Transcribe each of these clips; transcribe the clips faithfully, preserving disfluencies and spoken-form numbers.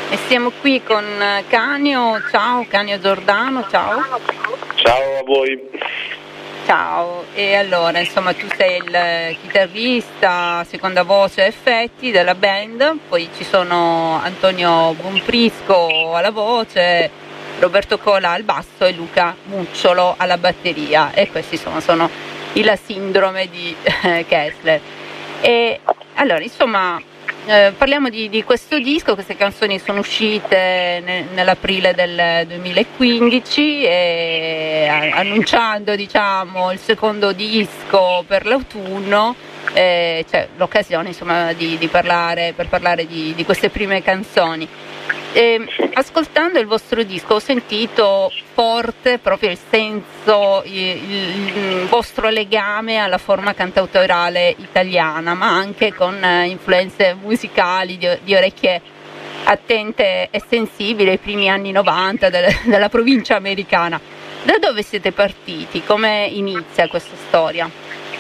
e siamo qui con Canio. Ciao Canio Giordano, ciao. Ciao a voi. Ciao, e allora insomma tu sei il chitarrista, seconda voce effetti della band, poi ci sono Antonio Bonfrisco alla voce, Roberto Cola al basso e Luca Mucciolo alla batteria, e questi insomma sono la sindrome di eh, Kessler. E allora insomma eh, parliamo di, di questo disco. Queste canzoni sono uscite ne, nell'aprile del duemilaquindici, e, a, annunciando diciamo il secondo disco per l'autunno. Eh, c'è l'occasione insomma di, di parlare per parlare di, di queste prime canzoni. Eh, ascoltando il vostro disco ho sentito forte proprio il senso, il, il vostro legame alla forma cantautorale italiana, ma anche con eh, influenze musicali di, di orecchie attente e sensibili ai primi anni novanta del, della provincia americana. Da dove siete partiti? Come inizia questa storia?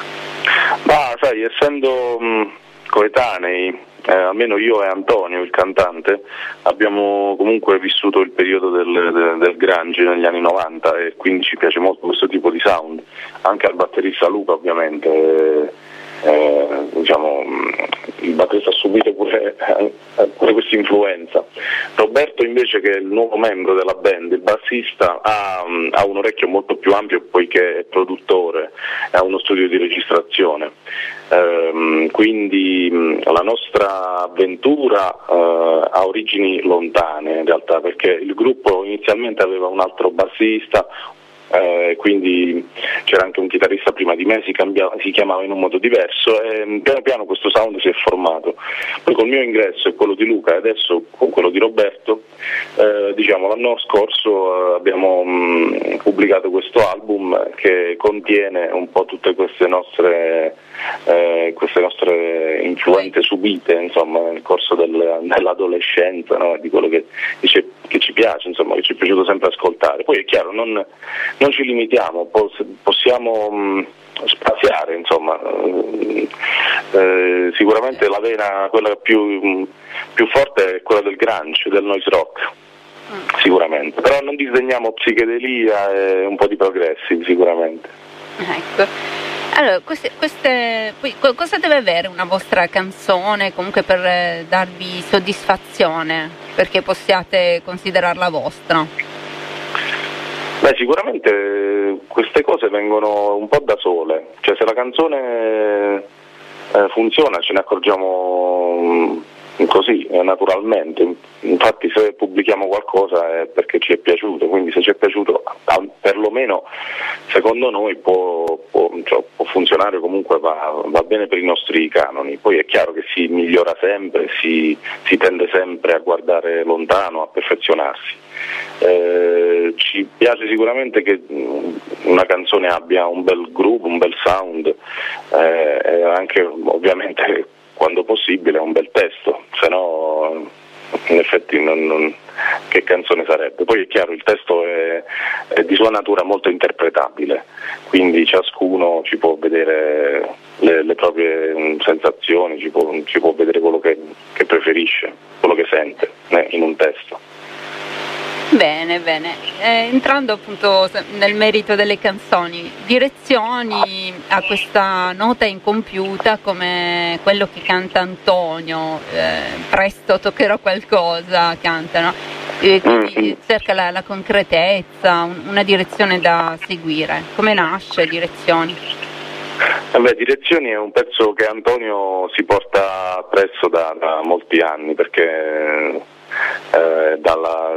Ma sai, essendo mh, coetanei, Eh, almeno io e Antonio, il cantante, abbiamo comunque vissuto il periodo del, del, del grunge negli anni novanta, e quindi ci piace molto questo tipo di sound. Anche al batterista Luca ovviamente, eh, eh, diciamo, il batterista ha subito pure, eh, pure questa influenza. Roberto invece, che è il nuovo membro della band, il bassista, ha, ha un orecchio molto più ampio poiché è produttore, ha uno studio di registrazione. Um, quindi um, la nostra avventura uh, ha origini lontane in realtà, perché il gruppo inizialmente aveva un altro bassista, uh, quindi c'era anche un chitarrista prima di me, si, cambiava, si chiamava in un modo diverso, e um, piano piano questo sound si è formato. Poi col mio ingresso e quello di Luca, e adesso con quello di Roberto, uh, diciamo l'anno scorso uh, abbiamo um, pubblicato questo album che contiene un po' tutte queste nostre Eh, queste nostre influenze subite insomma nel corso del, dell'adolescenza, no? Di quello che, che, ci, che ci piace, insomma, che ci è piaciuto sempre ascoltare. Poi è chiaro, non, non ci limitiamo, pos, possiamo mh, spaziare, insomma. Eh, sicuramente la vena, quella più, mh, più forte è quella del grunge, del noise rock, sicuramente, però non disdegniamo psichedelia e un po' di progressi, sicuramente. Ecco. Allora, queste, queste, poi, cosa deve avere una vostra canzone comunque per eh, darvi soddisfazione, perché possiate considerarla vostra? Beh, sicuramente queste cose vengono un po' da sole, cioè se la canzone eh, funziona ce ne accorgiamo così, eh, naturalmente. Infatti se pubblichiamo qualcosa è perché ci è piaciuto, quindi se ci è piaciuto perlomeno secondo noi può, può, cioè, può funzionare, comunque va, va bene per i nostri canoni. Poi è chiaro che si migliora sempre, si, si tende sempre a guardare lontano, a perfezionarsi. Eh, ci piace sicuramente che una canzone abbia un bel groove, un bel sound, eh, e anche ovviamente quando possibile un bel testo, se no in effetti non, non, che canzone sarebbe? Poi è chiaro, il testo è, è di sua natura molto interpretabile, quindi ciascuno ci può vedere le, le proprie sensazioni, ci può, ci può vedere quello che, che preferisce, quello che sente eh, in un testo. Bene, bene. Eh, entrando appunto nel merito delle canzoni, direzioni a questa nota incompiuta come quello che canta Antonio, eh, presto toccherò qualcosa, cantano, e quindi cerca la, la concretezza, un, una direzione da seguire. Come nasce Direzioni? Eh beh, Direzioni è un pezzo che Antonio si porta appresso da, da molti anni, perché Eh, dalla,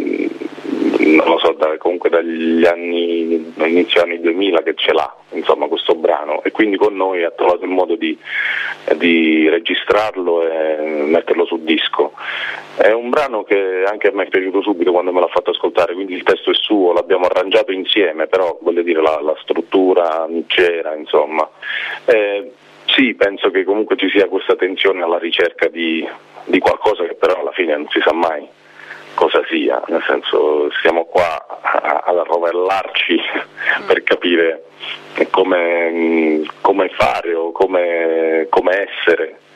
non lo so, da, comunque dagli anni, inizio anni duemila che ce l'ha, insomma, questo brano, e quindi con noi ha trovato il modo di, di registrarlo e metterlo su disco. È un brano che anche a me è piaciuto subito quando me l'ha fatto ascoltare, quindi il testo è suo, l'abbiamo arrangiato insieme, però voglio dire la, la struttura c'era, insomma. Eh, sì, penso che comunque ci sia questa tensione alla ricerca di di qualcosa che però alla fine non si sa mai cosa sia, nel senso siamo qua a, a rovellarci per capire come, come fare o come, come essere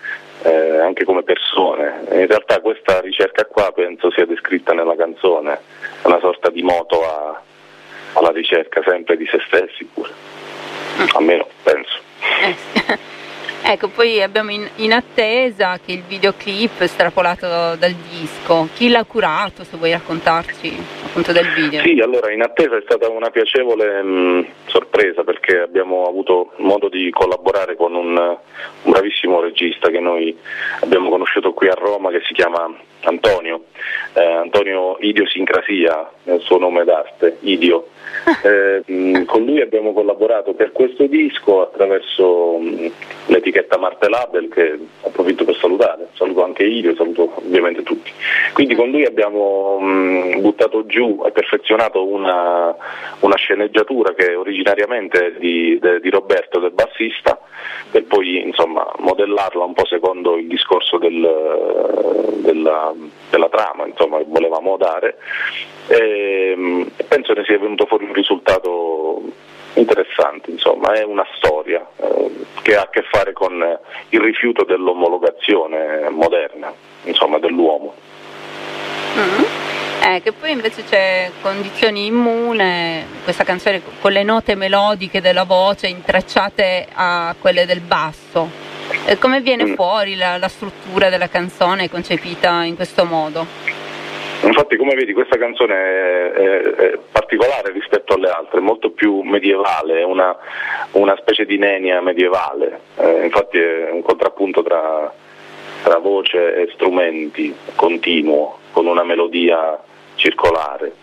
eh, anche come persone. In realtà questa ricerca qua penso sia descritta nella canzone, è una sorta di moto a, alla ricerca sempre di se stessi pure, almeno penso. Eh. Ecco, poi abbiamo in, in attesa che il videoclip estrapolato dal disco, chi l'ha curato, se vuoi raccontarci appunto del video? Sì, allora in attesa è stata una piacevole mh, sorpresa, perché abbiamo avuto modo di collaborare con un, un bravissimo regista che noi abbiamo conosciuto qui a Roma, che si chiama Antonio, eh, Antonio Idiosincrasia, nel suo nome d'arte, Idio. Eh, mh, con lui abbiamo collaborato per questo disco attraverso mh, l'etichetta Marte Label, che approfitto per salutare, saluto anche Idio, saluto ovviamente tutti. Quindi con lui abbiamo mh, buttato giù e perfezionato una, una sceneggiatura che originariamente è di, de, di Roberto, del bassista, per poi insomma modellarla un po' secondo il discorso del, della, della trama, insomma, che volevamo dare, e, e penso ne sia venuto fuori un risultato interessante. Insomma, è una storia eh, che ha a che fare con il rifiuto dell'omologazione moderna, insomma, dell'uomo. Mm. Eh, che poi invece c'è Condizioni Immune, questa canzone con le note melodiche della voce intrecciate a quelle del basso. E come viene mm. fuori la, la struttura della canzone concepita in questo modo? Infatti, come vedi, questa canzone è, è, è particolare rispetto alle altre, è molto più medievale, è una, una specie di nenia medievale, eh, infatti è un contrappunto tra, tra voce e strumenti continuo, con una melodia circolare.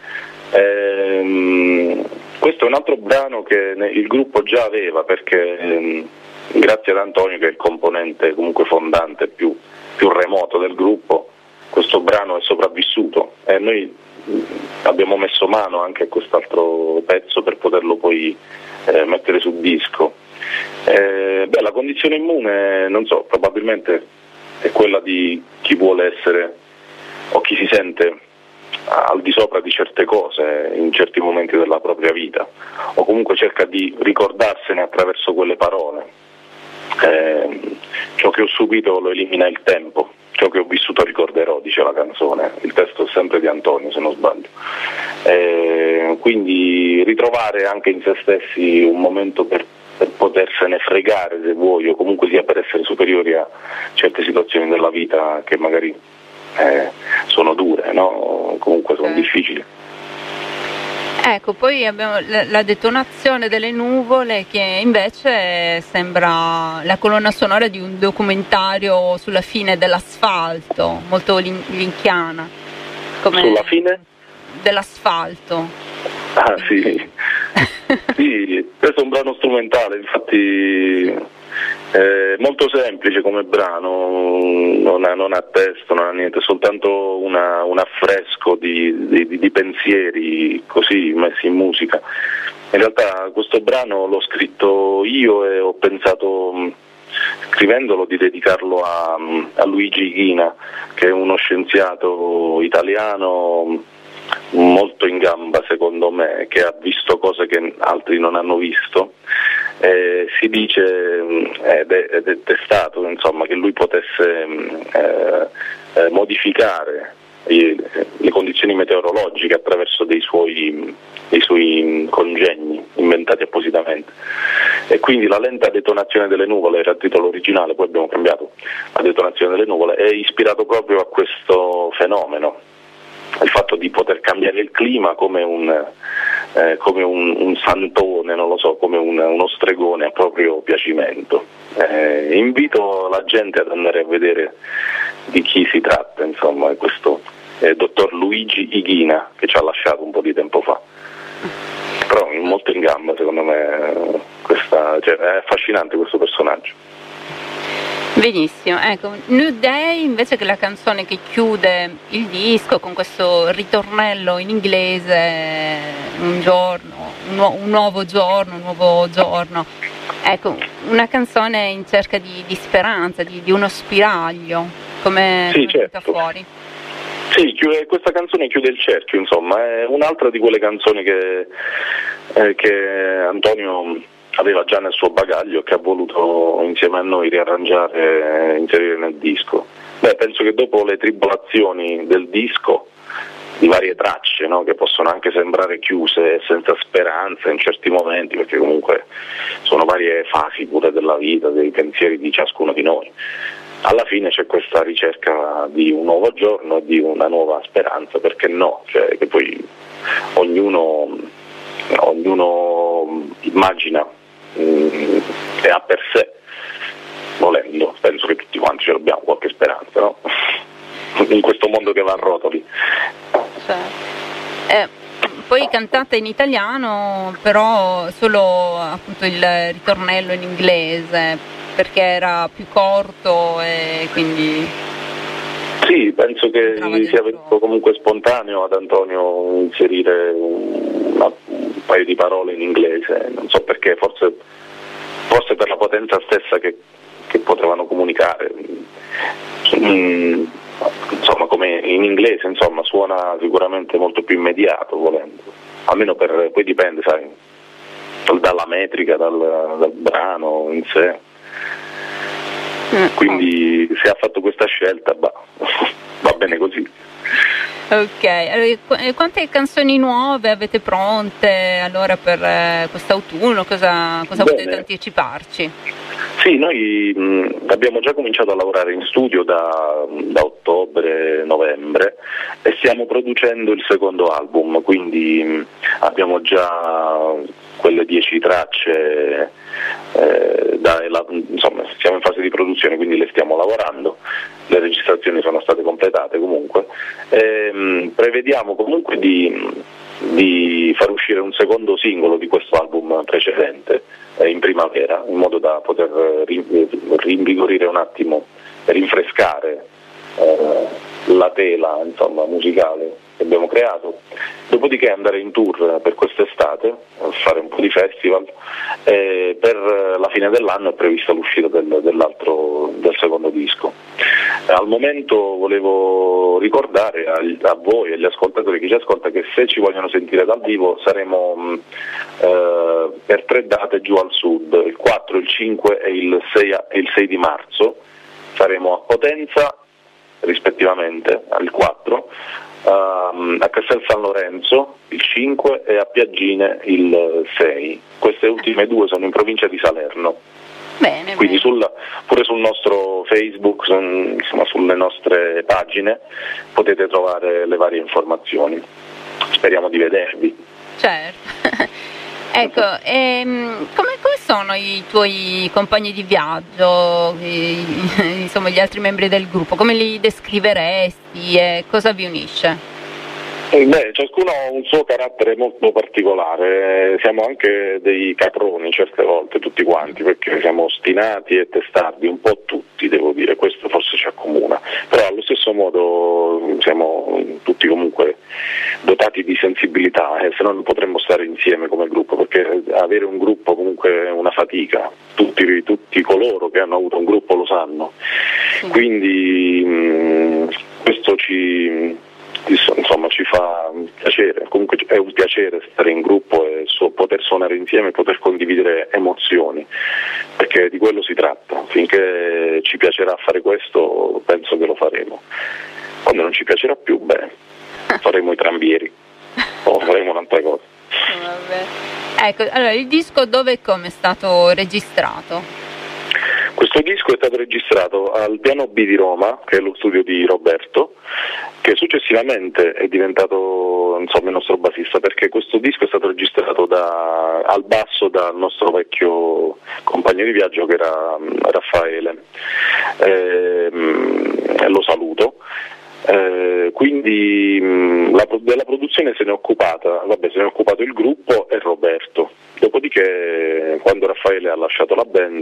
Ehm, questo è un altro brano che il gruppo già aveva, perché ehm, grazie ad Antonio, che è il componente comunque fondante più, più remoto del gruppo, questo brano è sopravvissuto e noi abbiamo messo mano anche a quest'altro pezzo per poterlo poi eh, mettere sul disco. Eh, beh, la condizione immune, non so, probabilmente è quella di chi vuole essere o chi si sente al di sopra di certe cose in certi momenti della propria vita, o comunque cerca di ricordarsene attraverso quelle parole. Eh, ciò che ho subito lo elimina il tempo, ciò che ho vissuto ricorderò, dice la canzone. Il testo è sempre di Antonio, se non sbaglio. Eh, quindi ritrovare anche in se stessi un momento per, per potersene fregare, se vuoi, o comunque sia per essere superiori a certe situazioni della vita che magari eh, sono dure, no? Comunque sono eh. difficili. Ecco, poi abbiamo la, la detonazione delle nuvole, che invece sembra la colonna sonora di un documentario sulla fine dell'asfalto, molto lin- linchiana. Come Sulla fine? Dell'asfalto. Ah sì, sì, questo è un brano strumentale, infatti è molto semplice come brano, non ha, non ha testo, non ha niente, soltanto una, un affresco di, di, di pensieri così messi in musica. In realtà questo brano l'ho scritto io e ho pensato, scrivendolo, di dedicarlo a, a Luigi Ighina, che è uno scienziato italiano molto in gamba secondo me, che ha visto cose che altri non hanno visto. Eh, si dice ed è, ed è testato, insomma, che lui potesse eh, eh, modificare i, le condizioni meteorologiche attraverso dei suoi, dei suoi congegni inventati appositamente, e quindi la lenta detonazione delle nuvole era il titolo originale, poi abbiamo cambiato la detonazione delle nuvole, è ispirato proprio a questo fenomeno, il fatto di poter cambiare il clima come un, eh, come un, un santone, non lo so, come un, uno stregone a proprio piacimento. Eh, invito la gente ad andare a vedere di chi si tratta, insomma, questo eh, dottor Luigi Ighina, che ci ha lasciato un po' di tempo fa. Però molto in gamba secondo me, questa, cioè, è affascinante questo personaggio. Benissimo, ecco, New Day invece, che è la canzone che chiude il disco con questo ritornello in inglese, un giorno, un, nu- un nuovo giorno, un nuovo giorno, ecco, una canzone in cerca di, di speranza, di, di uno spiraglio, come sì, è venuta certo. fuori. Sì, chiude, questa canzone chiude il cerchio, insomma, è un'altra di quelle canzoni che, eh, che Antonio aveva già nel suo bagaglio e che ha voluto insieme a noi riarrangiare e inserire nel disco. Beh, penso che dopo le tribolazioni del disco, di varie tracce, no? Che possono anche sembrare chiuse e senza speranza in certi momenti, perché comunque sono varie fasi pure della vita, dei pensieri di ciascuno di noi. Alla fine c'è questa ricerca di un nuovo giorno e di una nuova speranza, perché no? Cioè, che poi ognuno, ognuno immagina mh, e ha per sé, volendo, penso che tutti quanti ce l'abbiamo qualche speranza, no? In questo mondo che va a rotoli. Eh, poi cantate in italiano, però solo appunto il ritornello in inglese, perché era più corto e quindi... Sì, penso che sia venuto comunque spontaneo ad Antonio inserire una, un paio di parole in inglese, non so perché, forse, forse per la potenza stessa che, che potevano comunicare. Mm, insomma, come in inglese, insomma, suona sicuramente molto più immediato, volendo, almeno per, poi dipende, sai, dalla metrica, dal, dal brano in sé. Quindi se ha fatto questa scelta, bah, va bene così. Ok, allora, quante canzoni nuove avete pronte allora per eh, quest'autunno? Cosa, cosa potete anticiparci? Sì, noi mh, abbiamo già cominciato a lavorare in studio da, da ottobre, novembre e stiamo producendo il secondo album, quindi mh, abbiamo già quelle dieci tracce, eh, da, la, insomma siamo in fase di produzione, quindi le stiamo lavorando, le registrazioni sono state completate comunque, e, mh, prevediamo comunque di, di far uscire un secondo singolo di questo album precedente eh, in primavera, in modo da poter rinvigorire un attimo, rinfrescare eh, la tela, insomma, musicale che abbiamo creato, dopodiché andare in tour per quest'estate, fare un po' di festival, e per la fine dell'anno è prevista l'uscita del, dell'altro, del secondo disco. Al momento volevo ricordare a, a voi e agli ascoltatori, chi ci ascolta, che se ci vogliono sentire dal vivo saremo eh, per tre date giù al sud, il quattro, il cinque e il sei, e il sei di marzo, saremo a Potenza rispettivamente al quattro, Um, a Castel San Lorenzo il cinque e a Piaggine il sei. Queste ultime due sono in provincia di Salerno. Bene, quindi bene. Sul, pure sul nostro Facebook, insomma, sulle nostre pagine potete trovare le varie informazioni. Speriamo di vedervi. Certo. Ecco, ehm, come, come sono i tuoi compagni di viaggio, i, insomma gli altri membri del gruppo? Come li descriveresti e cosa vi unisce? Beh, ciascuno ha un suo carattere molto particolare, siamo anche dei caproni certe volte, tutti quanti, perché siamo ostinati e testardi, un po' tutti devo dire, questo forse ci accomuna, però allo stesso modo siamo tutti comunque dotati di sensibilità, eh, se no non potremmo stare insieme come gruppo, perché avere un gruppo comunque è una fatica, tutti, tutti coloro che hanno avuto un gruppo lo sanno, sì. Quindi mh, questo ci... insomma ci fa piacere, comunque è un piacere stare in gruppo e so, poter suonare insieme e poter condividere emozioni, perché di quello si tratta. Finché ci piacerà fare questo penso che lo faremo, quando non ci piacerà più, beh, faremo i trambieri o faremo un'altra cosa. Vabbè. Ecco, allora il disco dove e come è stato registrato? Questo disco è stato registrato al piano B di Roma, che è lo studio di Roberto, che successivamente è diventato, insomma, il nostro bassista, perché questo disco è stato registrato da, al basso dal nostro vecchio compagno di viaggio che era Raffaele, eh, lo saluto. Eh, quindi mh, la, della produzione se ne è occupata, vabbè, se ne è occupato il gruppo e Roberto. Dopodiché, quando Raffaele ha lasciato la band,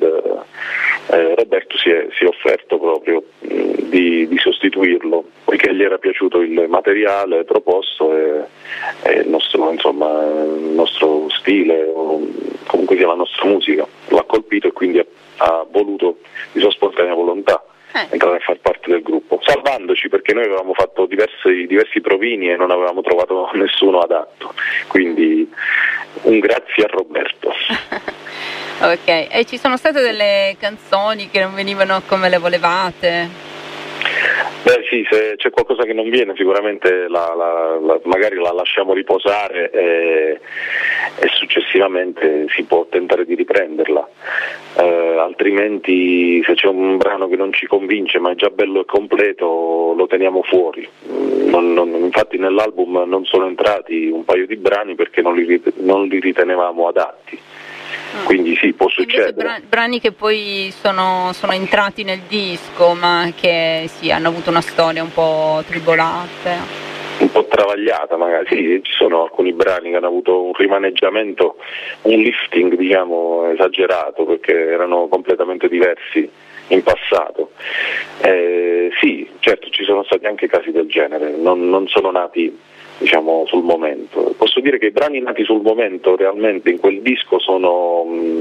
eh, Roberto si è, si è offerto proprio mh, di, di sostituirlo, poiché gli era piaciuto il materiale proposto e, e il nostro, insomma, il nostro stile, o comunque sia la nostra musica, l'ha colpito e quindi ha, ha voluto di sua spontanea volontà entrare a far parte del gruppo, salvandoci, perché noi avevamo fatto diversi, diversi provini e non avevamo trovato nessuno adatto, quindi un grazie a Roberto. Ok, e ci sono state delle canzoni che non venivano come le volevate? Beh sì, se c'è qualcosa che non viene sicuramente la, la, la, magari la lasciamo riposare e, e successivamente si può tentare di riprenderla, eh, altrimenti se c'è un brano che non ci convince ma è già bello e completo lo teniamo fuori. Non, non, infatti nell'album non sono entrati un paio di brani perché non li, non li ritenevamo adatti. Quindi sì, può succedere. Invece brani che poi sono, sono entrati nel disco ma che sì, hanno avuto una storia un po' tribolata, un po' travagliata magari, sì, ci sono alcuni brani che hanno avuto un rimaneggiamento, un lifting diciamo esagerato perché erano completamente diversi in passato. Eh, sì, certo ci sono stati anche casi del genere, non, non sono nati diciamo sul momento. Posso dire che i brani nati sul momento realmente in quel disco sono mh,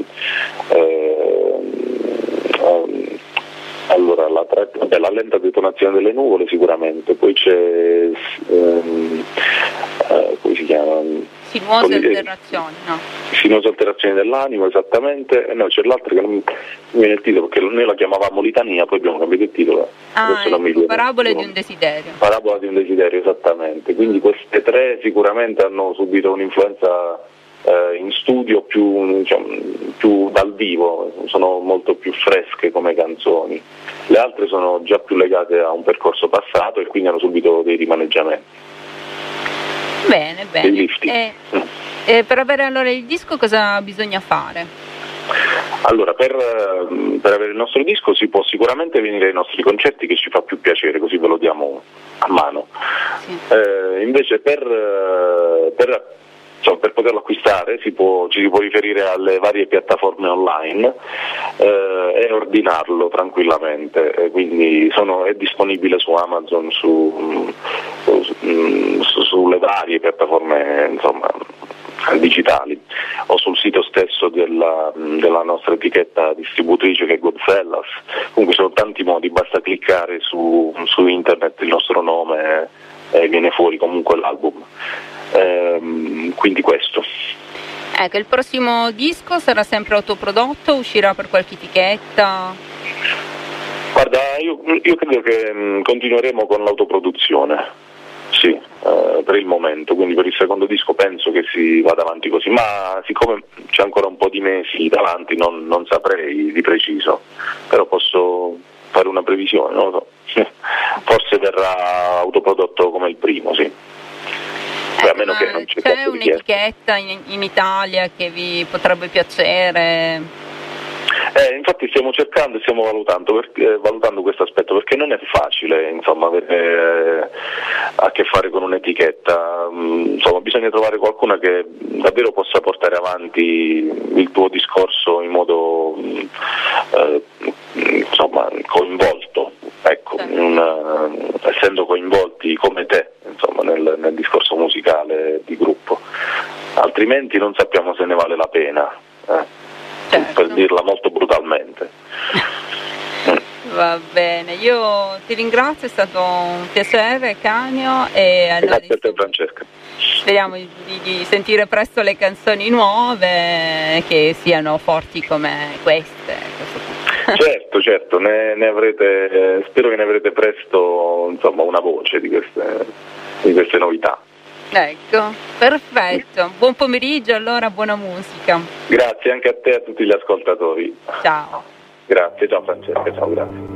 eh, um, allora la, tra... Vabbè, la lenta detonazione delle nuvole sicuramente, poi c'è ehm, eh, come si chiama? Sinuose alterazioni, no? Sinuose alterazioni dell'animo, esattamente, e no, c'è l'altro che non mi viene il titolo perché noi la chiamavamo litania, poi abbiamo cambiato il titolo. Ah, ecco, Parabole di un desiderio. Parabola di un desiderio, esattamente. Quindi queste tre sicuramente hanno subito un'influenza eh, in studio più, diciamo, più dal vivo, sono molto più fresche come canzoni. Le altre sono già più legate a un percorso passato e quindi hanno subito dei rimaneggiamenti. Bene, bene. E, e per avere allora il disco cosa bisogna fare? Allora, per, per avere il nostro disco si può sicuramente venire ai nostri concerti che ci fa più piacere, così ve lo diamo a mano. Sì. Eh, invece per, per, insomma, per poterlo acquistare si può, ci si può riferire alle varie piattaforme online eh, e ordinarlo tranquillamente, e quindi sono, è disponibile su Amazon, su, su, sulle varie piattaforme insomma, digitali o sul sito stesso della, della nostra etichetta distributrice che è Goodfellas. Comunque sono tanti modi, basta cliccare su, su internet il nostro nome e viene fuori comunque l'album, ehm, quindi questo. Ecco, il prossimo disco sarà sempre autoprodotto, uscirà per qualche etichetta? Guarda, io, io credo che mh, continueremo con l'autoproduzione. Sì, eh, per il momento, quindi per il secondo disco penso che si vada avanti così, ma siccome c'è ancora un po' di mesi davanti non, non saprei di preciso, però posso fare una previsione, non lo so. Forse verrà autoprodotto come il primo, sì. Ecco, a meno che non c'è, c'è un'etichetta in, in Italia che vi potrebbe piacere? Eh, infatti stiamo cercando e stiamo valutando, perché, eh, valutando questo aspetto perché non è facile insomma, avere eh, a che fare con un'etichetta, mm, insomma, bisogna trovare qualcuna che davvero possa portare avanti il tuo discorso in modo mm, eh, insomma, coinvolto, ecco, certo. una, essendo coinvolti come te insomma, nel, nel discorso musicale di gruppo, altrimenti non sappiamo se ne vale la pena. Eh. Certo. Per dirla molto brutalmente. Va bene, io ti ringrazio, è stato un piacere Canio e allora grazie a te Francesca. Speriamo di, di sentire presto le canzoni nuove che siano forti come queste. Certo, certo, ne, ne avrete, spero che ne avrete presto insomma, una voce di queste, di queste novità. Ecco, perfetto. Buon pomeriggio allora, buona musica. Grazie anche a te e a tutti gli ascoltatori. Ciao. Grazie, ciao Francesca, ciao, grazie.